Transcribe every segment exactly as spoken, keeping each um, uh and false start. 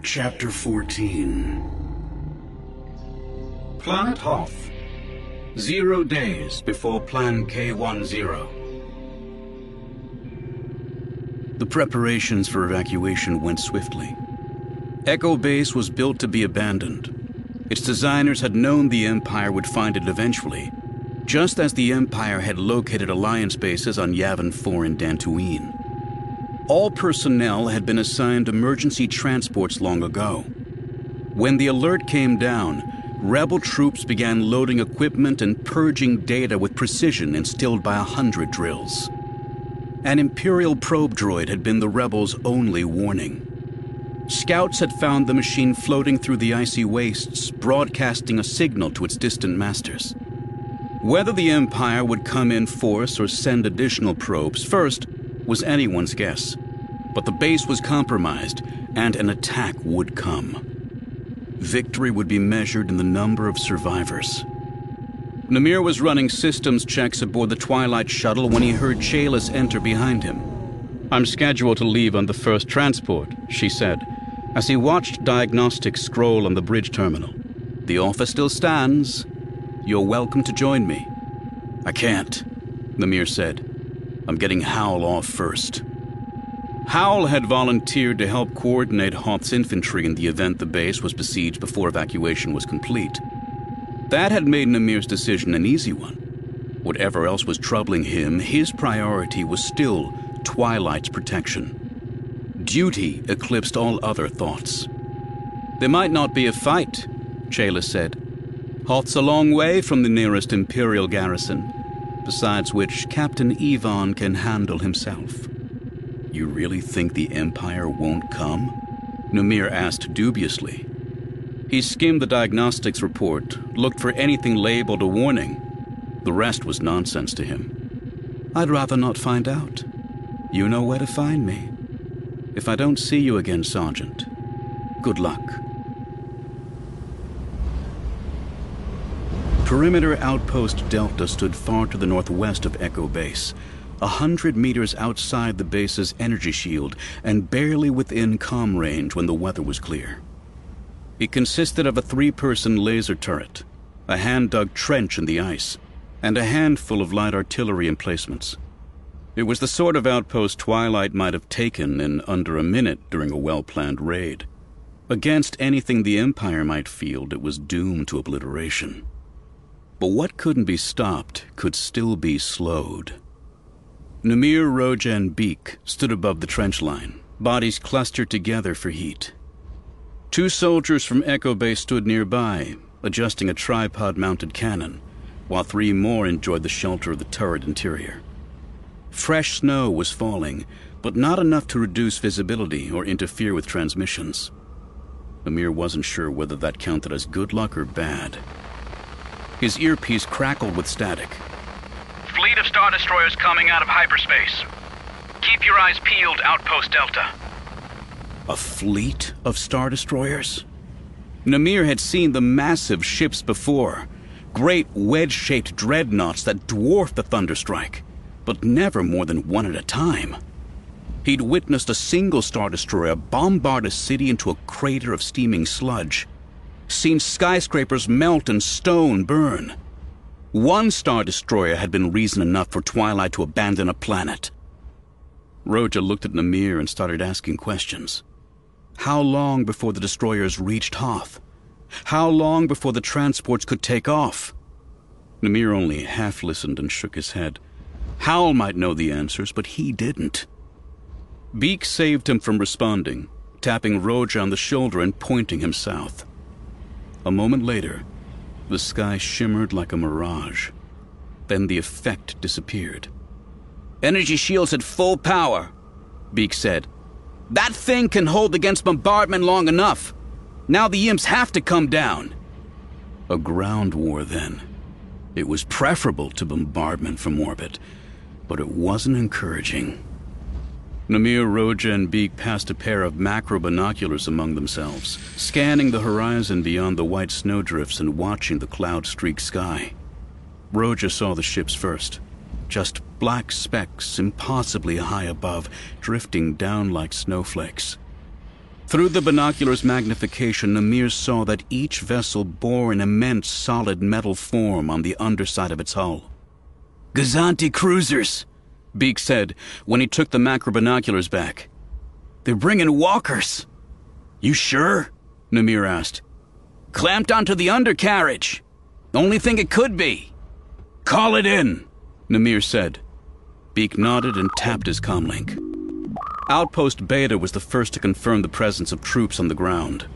Chapter fourteen. Planet Hoth. Zero days before Plan K ten. The preparations for evacuation went swiftly. Echo Base was built to be abandoned. Its designers had known the Empire would find it eventually, just as the Empire had located Alliance bases on Yavin four and Dantooine. All personnel had been assigned emergency transports long ago. When the alert came down, Rebel troops began loading equipment and purging data with precision instilled by a hundred drills. An Imperial probe droid had been the Rebels' only warning. Scouts had found the machine floating through the icy wastes, broadcasting a signal to its distant masters. Whether the Empire would come in force or send additional probes first was anyone's guess, but the base was compromised, and an attack would come. Victory would be measured in the number of survivors. Namir was running systems checks aboard the Twilight shuttle when he heard Chaylis enter behind him. "I'm scheduled to leave on the first transport," she said, as he watched diagnostics scroll on the bridge terminal. "The offer still stands. You're welcome to join me." "I can't," Namir said. "I'm getting Howl off first." Howl had volunteered to help coordinate Hoth's infantry in the event the base was besieged before evacuation was complete. That had made Namir's decision an easy one. Whatever else was troubling him, his priority was still Twilight's protection. Duty eclipsed all other thoughts. "There might not be a fight," Chaylis said. "Hoth's a long way from the nearest Imperial garrison. Besides which, Captain Yvonne can handle himself." "You really think the Empire won't come?" Namir asked dubiously. He skimmed the diagnostics report, looked for anything labeled a warning. The rest was nonsense to him. "I'd rather not find out. You know where to find me. If I don't see you again, Sergeant, good luck." Perimeter Outpost Delta stood far to the northwest of Echo Base, a hundred meters outside the base's energy shield and barely within comm range when the weather was clear. It consisted of a three-person laser turret, a hand-dug trench in the ice, and a handful of light artillery emplacements. It was the sort of outpost Twilight might have taken in under a minute during a well-planned raid. Against anything the Empire might field, it was doomed to obliteration. But what couldn't be stopped could still be slowed. Namir, Roja, and Beak stood above the trench line, bodies clustered together for heat. Two soldiers from Echo Base stood nearby, adjusting a tripod-mounted cannon, while three more enjoyed the shelter of the turret interior. Fresh snow was falling, but not enough to reduce visibility or interfere with transmissions. Namir wasn't sure whether that counted as good luck or bad. His earpiece crackled with static. "Fleet of Star Destroyers coming out of hyperspace. Keep your eyes peeled, Outpost Delta." A fleet of Star Destroyers? Namir had seen the massive ships before, great wedge-shaped dreadnoughts that dwarfed the Thunderstrike, but never more than one at a time. He'd witnessed a single Star Destroyer bombard a city into a crater of steaming sludge, seen skyscrapers melt and stone burn. One Star Destroyer had been reason enough for Twilight to abandon a planet. Roja looked at Namir and started asking questions. How long before the destroyers reached Hoth? How long before the transports could take off? Namir only half listened and shook his head. Howl might know the answers, but he didn't. Beak saved him from responding, tapping Roja on the shoulder and pointing him south. A moment later, the sky shimmered like a mirage. Then the effect disappeared. "Energy shields at full power," Beak said. "That thing can hold against bombardment long enough. Now the imps have to come down." A ground war, then. It was preferable to bombardment from orbit, but it wasn't encouraging. Namir, Roja, and Beak passed a pair of macro binoculars among themselves, scanning the horizon beyond the white snowdrifts and watching the cloud-streaked sky. Roja saw the ships first, just black specks impossibly high above, drifting down like snowflakes. Through the binocular's magnification, Namir saw that each vessel bore an immense solid metal form on the underside of its hull. "Gazanti cruisers," Beek said when he took the macro binoculars back. "They're bringing walkers." "You sure?" Namir asked. "Clamped onto the undercarriage. Only thing it could be." "Call it in," Namir said. Beek nodded and tapped his comlink. Outpost Beta was the first to confirm the presence of troops on the ground.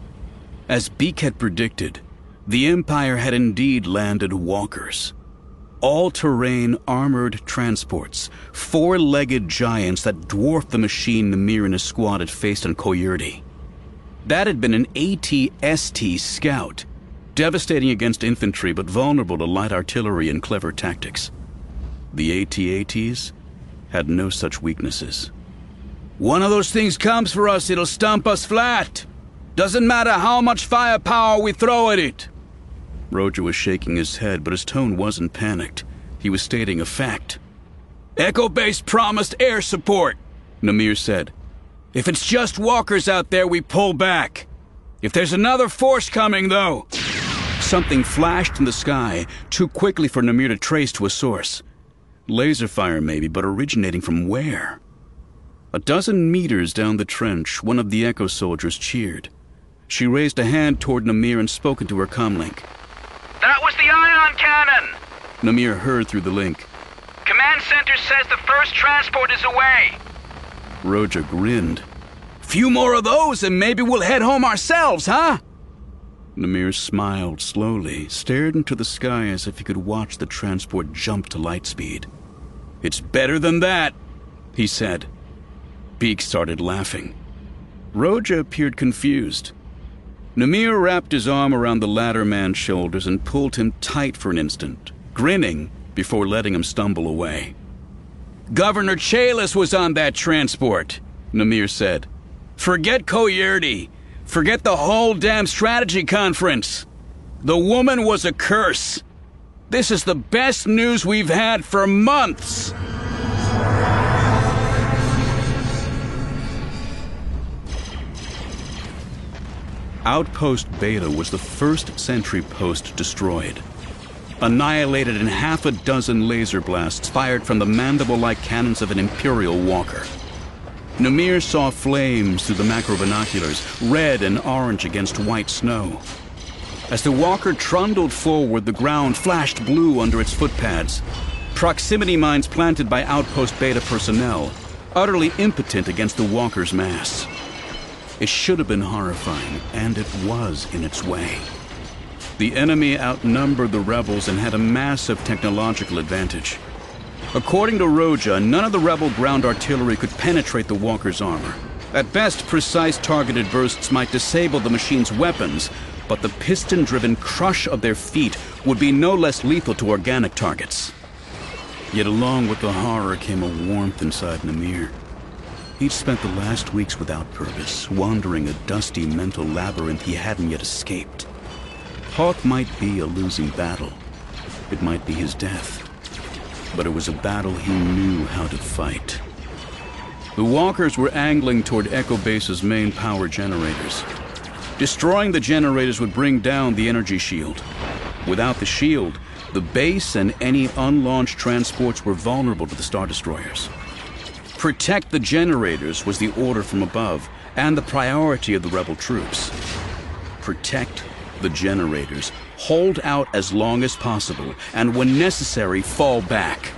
As Beek had predicted, the Empire had indeed landed walkers. All-terrain armored transports, four-legged giants that dwarfed the machine Namir and his squad had faced on Koyurdi. That had been an A T S T Scout, devastating against infantry but vulnerable to light artillery and clever tactics. The A T A Ts had no such weaknesses. "One of those things comes for us, it'll stump us flat. Doesn't matter how much firepower we throw at it." Roja was shaking his head, but his tone wasn't panicked. He was stating a fact. "Echo Base promised air support," Namir said. "If it's just walkers out there, we pull back. If there's another force coming, though..." Something flashed in the sky, too quickly for Namir to trace to a source. Laser fire maybe, but originating from where? A dozen meters down the trench, one of the Echo soldiers cheered. She raised a hand toward Namir and spoke into her comlink. "That was the ion cannon!" Namir heard through the link. "Command center says the first transport is away." Roja grinned. "Few more of those and maybe we'll head home ourselves, huh?" Namir smiled slowly, stared into the sky as if he could watch the transport jump to light speed. "It's better than that," he said. Beek started laughing. Roja appeared confused. Namir wrapped his arm around the latter man's shoulders and pulled him tight for an instant, grinning before letting him stumble away. "Governor Chalice was on that transport," Namir said. "Forget Koyurdi. Forget the whole damn strategy conference. The woman was a curse. This is the best news we've had for months." Outpost Beta was the first sentry post destroyed. Annihilated in half a dozen laser blasts fired from the mandible-like cannons of an Imperial walker. Namir saw flames through the macro binoculars, red and orange against white snow. As the walker trundled forward, the ground flashed blue under its footpads. Proximity mines planted by Outpost Beta personnel, utterly impotent against the walker's mass. It should have been horrifying, and it was in its way. The enemy outnumbered the rebels and had a massive technological advantage. According to Roja, none of the rebel ground artillery could penetrate the walker's armor. At best, precise targeted bursts might disable the machine's weapons, but the piston-driven crush of their feet would be no less lethal to organic targets. Yet along with the horror came a warmth inside Namir. He'd spent the last weeks without purpose, wandering a dusty mental labyrinth he hadn't yet escaped. Hawk might be a losing battle. It might be his death. But it was a battle he knew how to fight. The walkers were angling toward Echo Base's main power generators. Destroying the generators would bring down the energy shield. Without the shield, the base and any unlaunched transports were vulnerable to the Star Destroyers. Protect the generators was the order from above, and the priority of the rebel troops. Protect the generators, hold out as long as possible, and when necessary, fall back.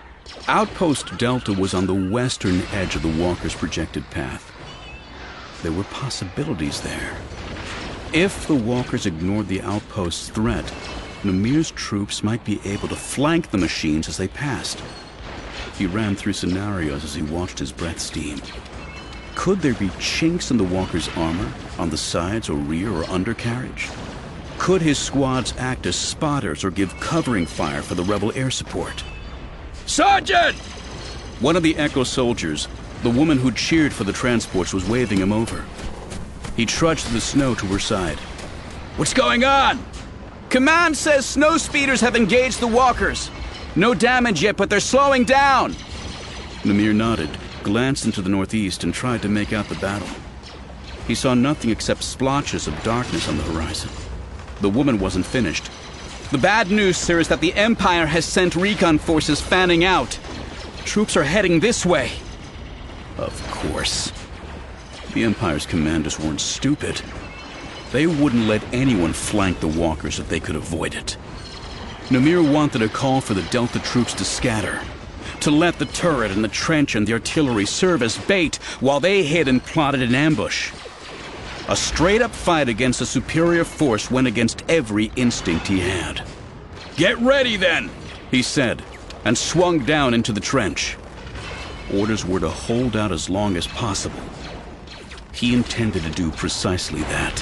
Outpost Delta was on the western edge of the walkers' projected path. There were possibilities there. If the walkers ignored the outpost's threat, Namir's troops might be able to flank the machines as they passed. He ran through scenarios as he watched his breath steam. Could there be chinks in the walker's armor, on the sides or rear or undercarriage? Could his squads act as spotters or give covering fire for the rebel air support? "Sergeant!" One of the Echo soldiers, the woman who cheered for the transports, was waving him over. He trudged through the snow to her side. "What's going on?" "Command says snow speeders have engaged the walkers. No damage yet, but they're slowing down." Namir nodded, glanced into the northeast, and tried to make out the battle. He saw nothing except splotches of darkness on the horizon. The woman wasn't finished. "The bad news, sir, is that the Empire has sent recon forces fanning out. Troops are heading this way." Of course. The Empire's commanders weren't stupid. They wouldn't let anyone flank the walkers if they could avoid it. Namir wanted a call for the Delta troops to scatter, to let the turret and the trench and the artillery serve as bait while they hid and plotted an ambush. A straight-up fight against a superior force went against every instinct he had. "Get ready, then," he said, and swung down into the trench. Orders were to hold out as long as possible. He intended to do precisely that.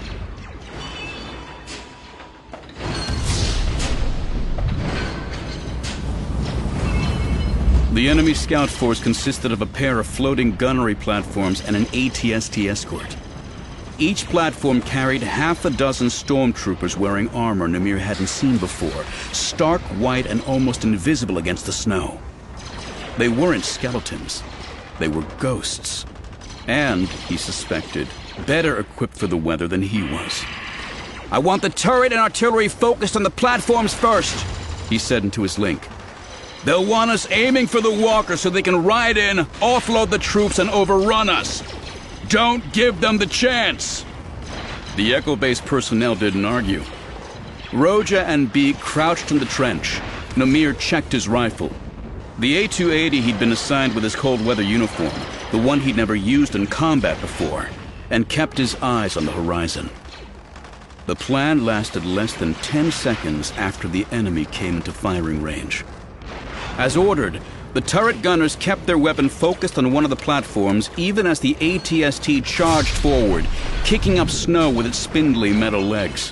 The enemy scout force consisted of a pair of floating gunnery platforms and an A T S T escort. Each platform carried half a dozen stormtroopers wearing armor Namir hadn't seen before, stark white and almost invisible against the snow. They weren't skeletons. They were ghosts. And, he suspected, better equipped for the weather than he was. "I want the turret and artillery focused on the platforms first," he said into his link. "They'll want us aiming for the walkers so they can ride in, offload the troops, and overrun us. Don't give them the chance." The Echo Base personnel didn't argue. Roja and Beek crouched in the trench. Namir checked his rifle. The A two eighty he'd been assigned with his cold weather uniform, the one he'd never used in combat before, and kept his eyes on the horizon. The plan lasted less than ten seconds after the enemy came into firing range. As ordered, the turret gunners kept their weapon focused on one of the platforms even as the A T S T charged forward, kicking up snow with its spindly metal legs.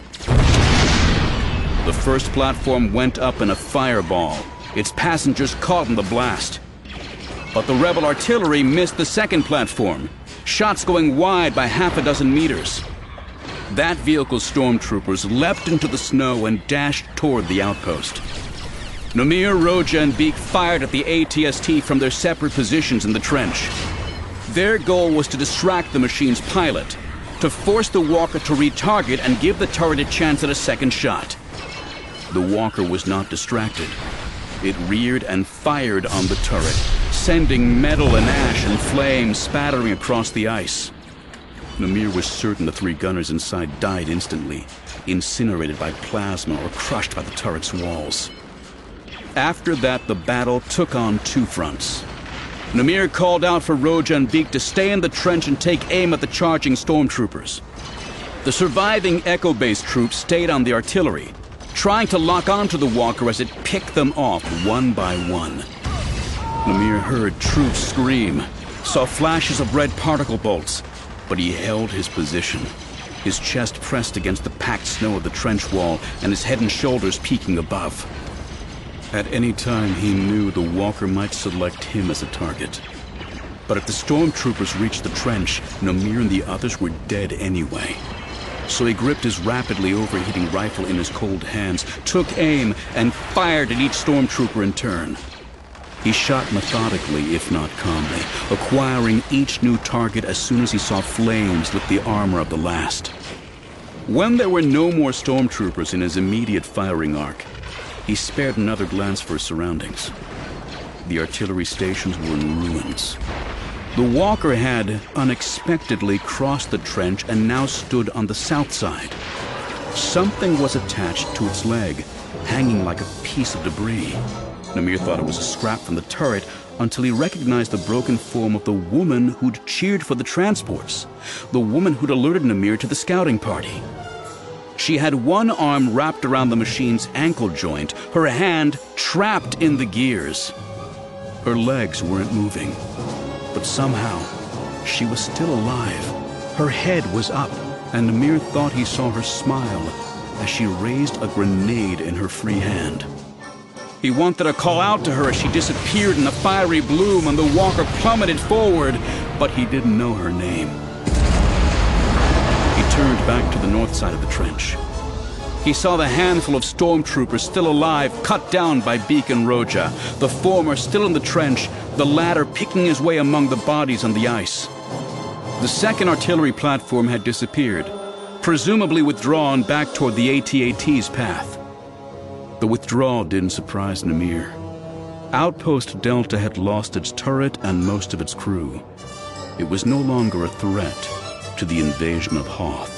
The first platform went up in a fireball, its passengers caught in the blast. But the rebel artillery missed the second platform, shots going wide by half a dozen meters. That vehicle's stormtroopers leapt into the snow and dashed toward the outpost. Namir, Roja, and Beek fired at the A T S T from their separate positions in the trench. Their goal was to distract the machine's pilot, to force the walker to retarget and give the turret a chance at a second shot. The walker was not distracted. It reared and fired on the turret, sending metal and ash and flame spattering across the ice. Namir was certain the three gunners inside died instantly, incinerated by plasma or crushed by the turret's walls. After that, the battle took on two fronts. Namir called out for Roja and Beek to stay in the trench and take aim at the charging stormtroopers. The surviving Echo Base troops stayed on the artillery, trying to lock onto the walker as it picked them off one by one. Namir heard troops scream, saw flashes of red particle bolts, but he held his position, his chest pressed against the packed snow of the trench wall and his head and shoulders peeking above. At any time, he knew the walker might select him as a target. But if the stormtroopers reached the trench, Namir and the others were dead anyway. So he gripped his rapidly overheating rifle in his cold hands, took aim, and fired at each stormtrooper in turn. He shot methodically, if not calmly, acquiring each new target as soon as he saw flames lick the armor of the last. When there were no more stormtroopers in his immediate firing arc, he spared another glance for his surroundings. The artillery stations were in ruins. The walker had unexpectedly crossed the trench and now stood on the south side. Something was attached to its leg, hanging like a piece of debris. Namir thought it was a scrap from the turret until he recognized the broken form of the woman who'd cheered for the transports, the woman who'd alerted Namir to the scouting party. She had one arm wrapped around the machine's ankle joint, her hand trapped in the gears. Her legs weren't moving, but somehow she was still alive. Her head was up, and Namir thought he saw her smile as she raised a grenade in her free hand. He wanted to call out to her as she disappeared in the fiery bloom and the walker plummeted forward, but he didn't know her name. He turned back to the north side of the trench. He saw the handful of stormtroopers still alive cut down by Beek and Roja, the former still in the trench, the latter picking his way among the bodies on the ice. The second artillery platform had disappeared, presumably withdrawn back toward the A T A T's path. The withdrawal didn't surprise Namir. Outpost Delta had lost its turret and most of its crew. It was no longer a threat to the invasion of Hoth.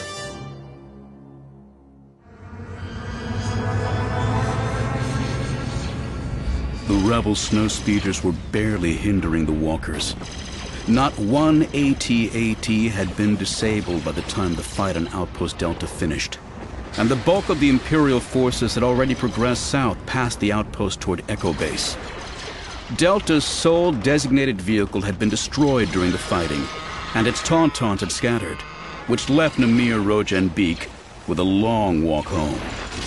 The rebel snowspeeders were barely hindering the walkers. Not one A T A T had been disabled by the time the fight on Outpost Delta finished, and the bulk of the Imperial forces had already progressed south past the outpost toward Echo Base. Delta's sole designated vehicle had been destroyed during the fighting, and its Tauntauns had scattered, which left Namir, Roja, and Beak with a long walk home.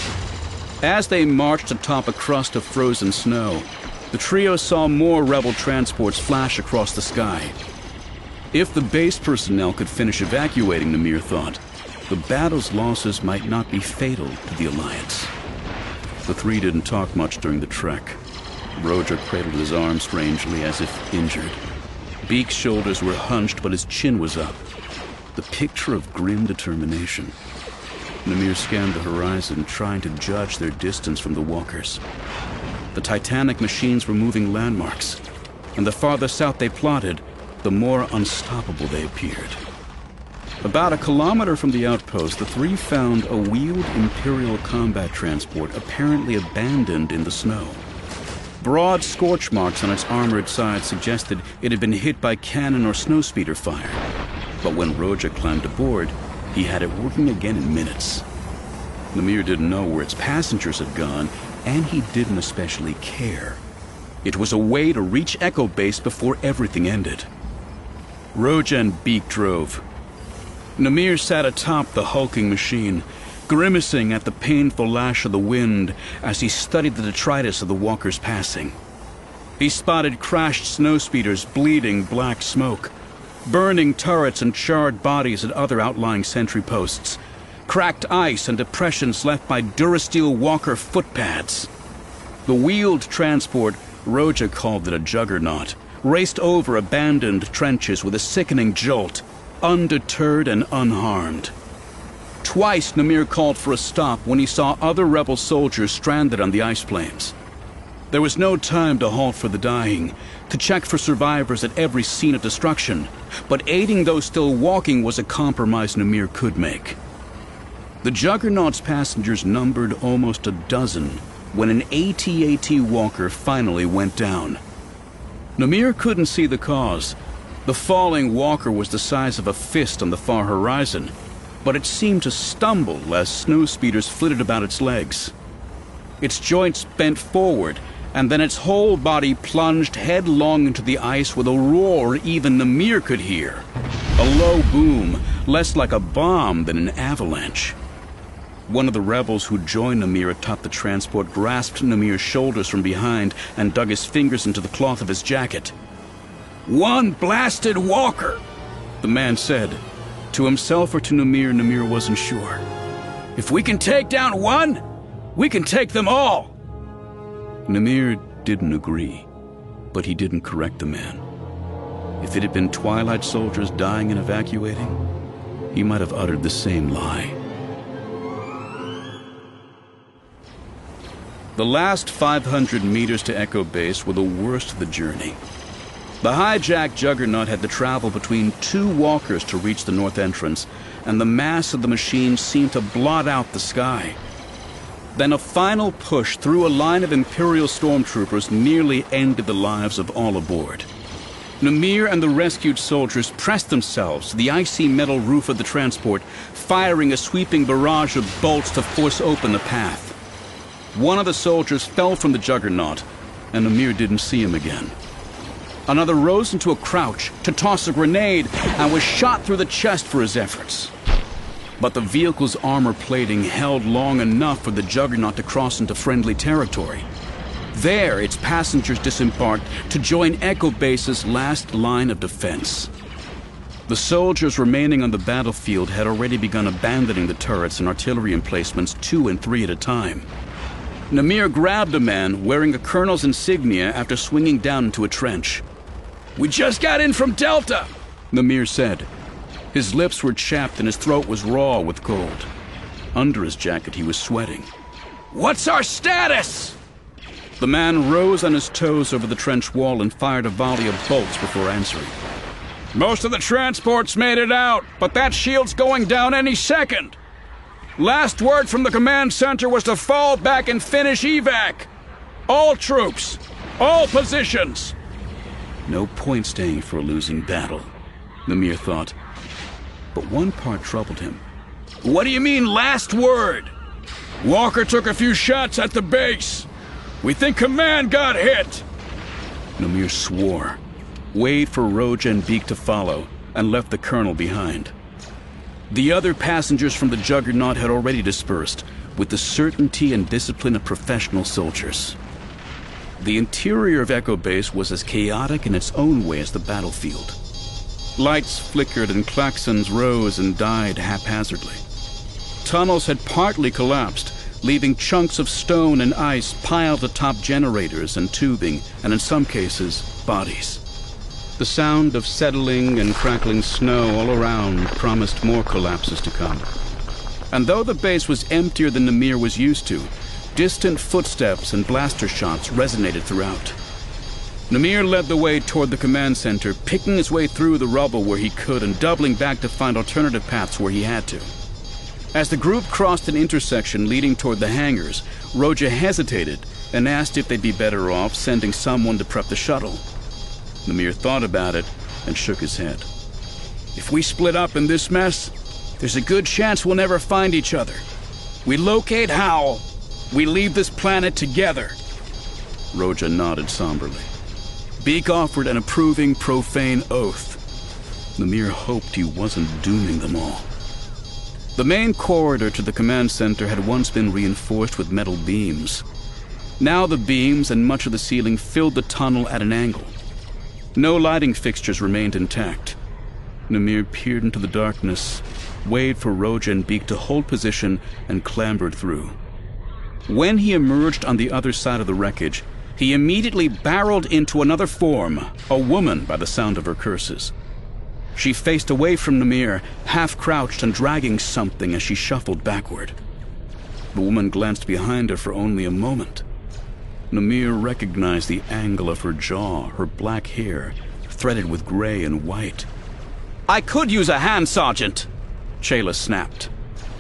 As they marched atop a crust of frozen snow, the trio saw more rebel transports flash across the sky. If the base personnel could finish evacuating, Namir thought, the battle's losses might not be fatal to the Alliance. The three didn't talk much during the trek. Roja cradled his arm strangely, as if injured. Beak's shoulders were hunched, but his chin was up. The picture of grim determination. Namir scanned the horizon, trying to judge their distance from the walkers. The Titanic machines were moving landmarks, and the farther south they plotted, the more unstoppable they appeared. About a kilometer from the outpost, the three found a wheeled Imperial combat transport apparently abandoned in the snow. Broad scorch marks on its armored side suggested it had been hit by cannon or snowspeeder fire. But when Roja climbed aboard, he had it working again in minutes. Namir didn't know where its passengers had gone, and he didn't especially care. It was a way to reach Echo Base before everything ended. Roja and Beak drove. Namir sat atop the hulking machine, grimacing at the painful lash of the wind as he studied the detritus of the walkers passing. He spotted crashed snowspeeders bleeding black smoke, burning turrets and charred bodies at other outlying sentry posts, cracked ice and depressions left by Durasteel walker footpads. The wheeled transport, Roja called it a juggernaut, raced over abandoned trenches with a sickening jolt, undeterred and unharmed. Twice Namir called for a stop when he saw other rebel soldiers stranded on the ice plains. There was no time to halt for the dying, to check for survivors at every scene of destruction, but aiding those still walking was a compromise Namir could make. The Juggernaut's passengers numbered almost a dozen when an A T A T walker finally went down. Namir couldn't see the cause. The falling walker was the size of a fist on the far horizon, but it seemed to stumble as snowspeeders flitted about its legs. Its joints bent forward, and then its whole body plunged headlong into the ice with a roar even Namir could hear. A low boom, less like a bomb than an avalanche. One of the rebels who joined Namir atop the transport grasped Namir's shoulders from behind and dug his fingers into the cloth of his jacket. "One blasted walker," the man said. To himself or to Namir, Namir wasn't sure. "If we can take down one, we can take them all." Namir didn't agree, but he didn't correct the man. If it had been Twilight soldiers dying and evacuating, he might have uttered the same lie. The last five hundred meters to Echo Base were the worst of the journey. The hijacked Juggernaut had to travel between two walkers to reach the north entrance, and the mass of the machine seemed to blot out the sky. Then a final push through a line of Imperial stormtroopers nearly ended the lives of all aboard. Namir and the rescued soldiers pressed themselves to the icy metal roof of the transport, firing a sweeping barrage of bolts to force open the path. One of the soldiers fell from the Juggernaut, and Namir didn't see him again. Another rose into a crouch to toss a grenade and was shot through the chest for his efforts. But the vehicle's armor plating held long enough for the Juggernaut to cross into friendly territory. There, its passengers disembarked to join Echo Base's last line of defense. The soldiers remaining on the battlefield had already begun abandoning the turrets and artillery emplacements two and three at a time. Namir grabbed a man wearing a colonel's insignia after swinging down into a trench. "We just got in from Delta," Namir said. His lips were chapped and his throat was raw with cold. Under his jacket, he was sweating. "What's our status?" The man rose on his toes over the trench wall and fired a volley of bolts before answering. "Most of the transports made it out, but that shield's going down any second. Last word from the command center was to fall back and finish evac. All troops, all positions." No point staying for a losing battle, Namir thought. But one part troubled him. "What do you mean, last word?" "Walker took a few shots at the base. We think command got hit." Namir swore, waved for Roja and Beek to follow, and left the colonel behind. The other passengers from the Juggernaut had already dispersed, with the certainty and discipline of professional soldiers. The interior of Echo Base was as chaotic in its own way as the battlefield. Lights flickered and klaxons rose and died haphazardly. Tunnels had partly collapsed, leaving chunks of stone and ice piled atop generators and tubing, and in some cases, bodies. The sound of settling and crackling snow all around promised more collapses to come. And though the base was emptier than Namir was used to, distant footsteps and blaster shots resonated throughout. Namir led the way toward the command center, picking his way through the rubble where he could and doubling back to find alternative paths where he had to. As the group crossed an intersection leading toward the hangars, Roja hesitated and asked if they'd be better off sending someone to prep the shuttle. Namir thought about it and shook his head. "If we split up in this mess, there's a good chance we'll never find each other. We locate Howell. We leave this planet together." Roja nodded somberly. Beek offered an approving, profane oath. Namir hoped he wasn't dooming them all. The main corridor to the command center had once been reinforced with metal beams. Now the beams and much of the ceiling filled the tunnel at an angle. No lighting fixtures remained intact. Namir peered into the darkness, waited for Roja and Beek to hold position, and clambered through. When he emerged on the other side of the wreckage, he immediately barreled into another form, a woman by the sound of her curses. She faced away from Namir, half-crouched and dragging something as she shuffled backward. The woman glanced behind her for only a moment. Namir recognized the angle of her jaw, her black hair, threaded with gray and white. "I could use a hand, Sergeant!" Chayla snapped.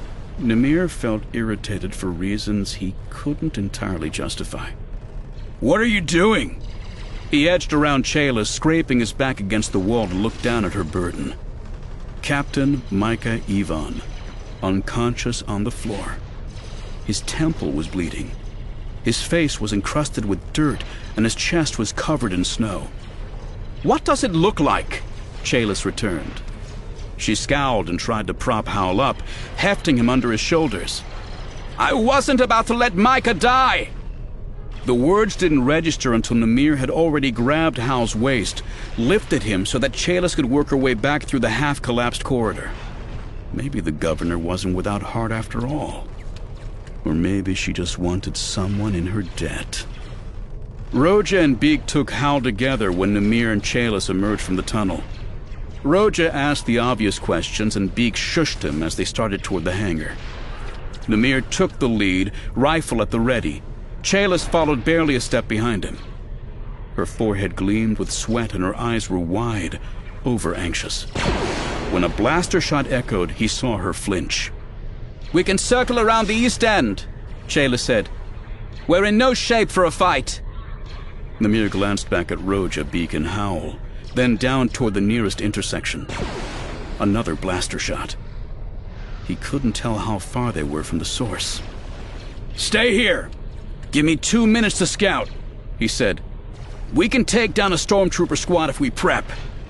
Namir felt irritated for reasons he couldn't entirely justify. "What are you doing?" He edged around Chayla, scraping his back against the wall to look down at her burden. Captain Micah Ivan, unconscious on the floor. His temple was bleeding. His face was encrusted with dirt, and his chest was covered in snow. "What does it look like?" Chaylis returned. She scowled and tried to prop Howell up, hefting him under his shoulders. "I wasn't about to let Micah die!" The words didn't register until Namir had already grabbed Howell's waist, lifted him so that Chaylis could work her way back through the half-collapsed corridor. Maybe the governor wasn't without heart after all. Or maybe she just wanted someone in her debt. Roja and Beek took Howell together when Namir and Chaylis emerged from the tunnel. Roja asked the obvious questions and Beek shushed him as they started toward the hangar. Namir took the lead, rifle at the ready. Chaylis followed barely a step behind him. Her forehead gleamed with sweat and her eyes were wide, over-anxious. When a blaster shot echoed, he saw her flinch. "We can circle around the east end," Chaylis said. "We're in no shape for a fight." Namir glanced back at Roja, Beek, and Howell, then down toward the nearest intersection. Another blaster shot. He couldn't tell how far they were from the source. "Stay here! Give me two minutes to scout," he said. "We can take down a stormtrooper squad if we prep."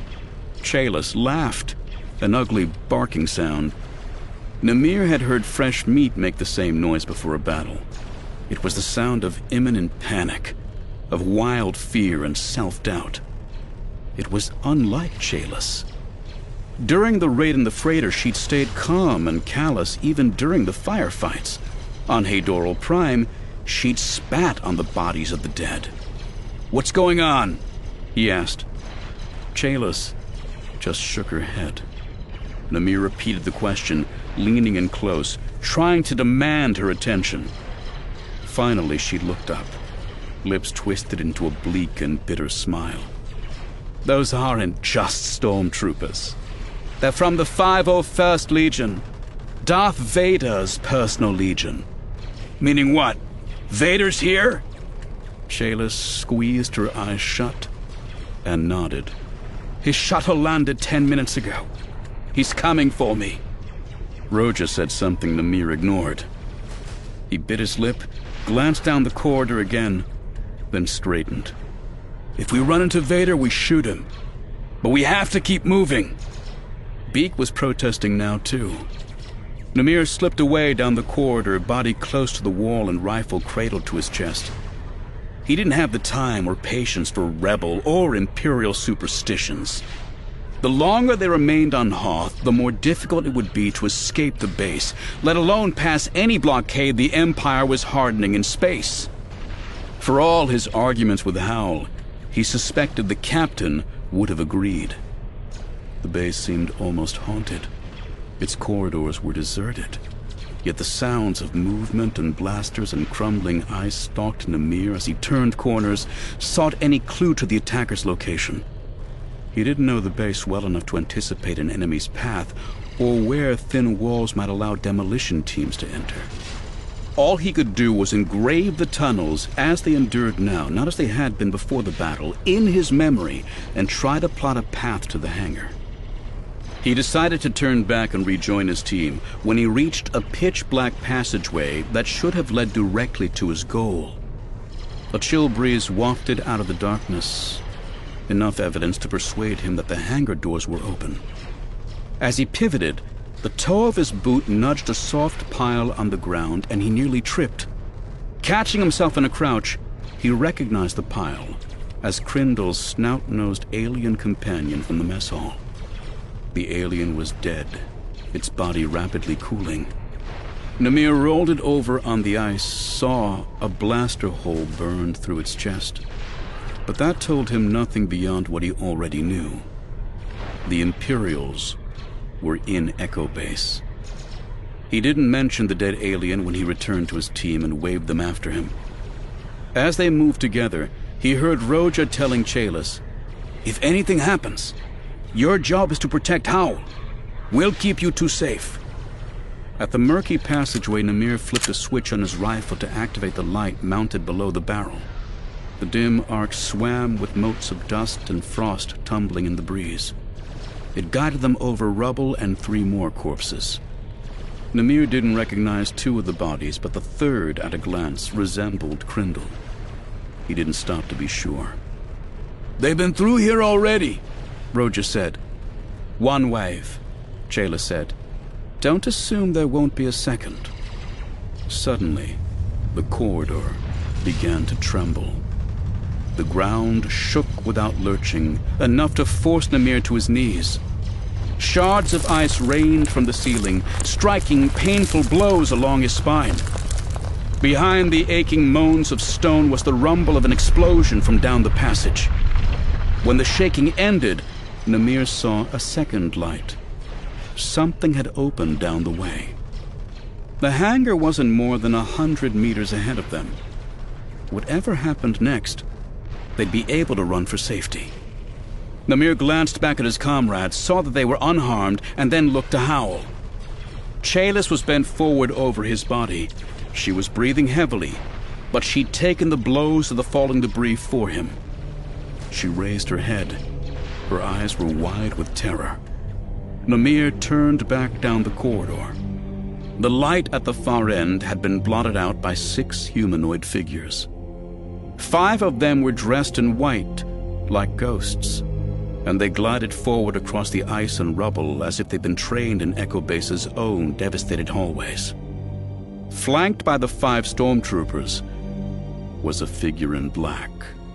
Chaylis laughed, an ugly barking sound. Namir had heard fresh meat make the same noise before a battle. It was the sound of imminent panic, of wild fear and self-doubt. It was unlike Chaylis. During the raid in the freighter, she'd stayed calm and callous even during the firefights. On Hadoral Prime, she'd spat on the bodies of the dead. "What's going on?" he asked. Chaylis just shook her head. Namir repeated the question, leaning in close, trying to demand her attention. Finally, she looked up, lips twisted into a bleak and bitter smile. "Those aren't just stormtroopers. They're from the five oh first Legion, Darth Vader's personal legion." "Meaning what? Vader's here?" Chayla squeezed her eyes shut and nodded. "His shuttle landed ten minutes ago. He's coming for me." Roja said something Namir ignored. He bit his lip, glanced down the corridor again, then straightened. "If we run into Vader, we shoot him. But we have to keep moving." Beak was protesting now, too. Namir slipped away down the corridor, body close to the wall and rifle cradled to his chest. He didn't have the time or patience for rebel or Imperial superstitions. The longer they remained on Hoth, the more difficult it would be to escape the base, let alone pass any blockade the Empire was hardening in space. For all his arguments with Howl, he suspected the captain would have agreed. The base seemed almost haunted. Its corridors were deserted, yet the sounds of movement and blasters and crumbling ice stalked Namir as he turned corners, sought any clue to the attacker's location. He didn't know the base well enough to anticipate an enemy's path or where thin walls might allow demolition teams to enter. All he could do was engrave the tunnels as they endured now, not as they had been before the battle, in his memory and try to plot a path to the hangar. He decided to turn back and rejoin his team when he reached a pitch-black passageway that should have led directly to his goal. A chill breeze wafted out of the darkness, enough evidence to persuade him that the hangar doors were open. As he pivoted, the toe of his boot nudged a soft pile on the ground and he nearly tripped. Catching himself in a crouch, he recognized the pile as Crindle's snout-nosed alien companion from the mess hall. The alien was dead, its body rapidly cooling. Namir rolled it over on the ice, saw a blaster hole burned through its chest. But that told him nothing beyond what he already knew. The Imperials were in Echo Base. He didn't mention the dead alien when he returned to his team and waved them after him. As they moved together, he heard Roja telling Chayla, "If anything happens, your job is to protect Howl. We'll keep you two safe." At the murky passageway, Namir flipped a switch on his rifle to activate the light mounted below the barrel. The dim arc swam with motes of dust and frost tumbling in the breeze. It guided them over rubble and three more corpses. Namir didn't recognize two of the bodies, but the third, at a glance, resembled Crindle. He didn't stop to be sure. "They've been through here already," Roja said. "One wave," Chayla said. "Don't assume there won't be a second." Suddenly, the corridor began to tremble. The ground shook without lurching, enough to force Namir to his knees. Shards of ice rained from the ceiling, striking painful blows along his spine. Behind the aching moans of stone was the rumble of an explosion from down the passage. When the shaking ended, Namir saw a second light. Something had opened down the way. The hangar wasn't more than a hundred meters ahead of them. Whatever happened next, they'd be able to run for safety. Namir glanced back at his comrades, saw that they were unharmed, and then looked to Howl. Chayla was bent forward over his body. She was breathing heavily, but she'd taken the blows of the falling debris for him. She raised her head. Her eyes were wide with terror. Namir turned back down the corridor. The light at the far end had been blotted out by six humanoid figures. Five of them were dressed in white, like ghosts, and they glided forward across the ice and rubble as if they'd been trained in Echo Base's own devastated hallways. Flanked by the five stormtroopers was a figure in black.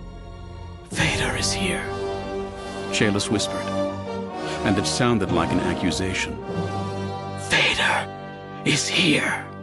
"Vader is here," Chayla whispered, and it sounded like an accusation. "Vader is here."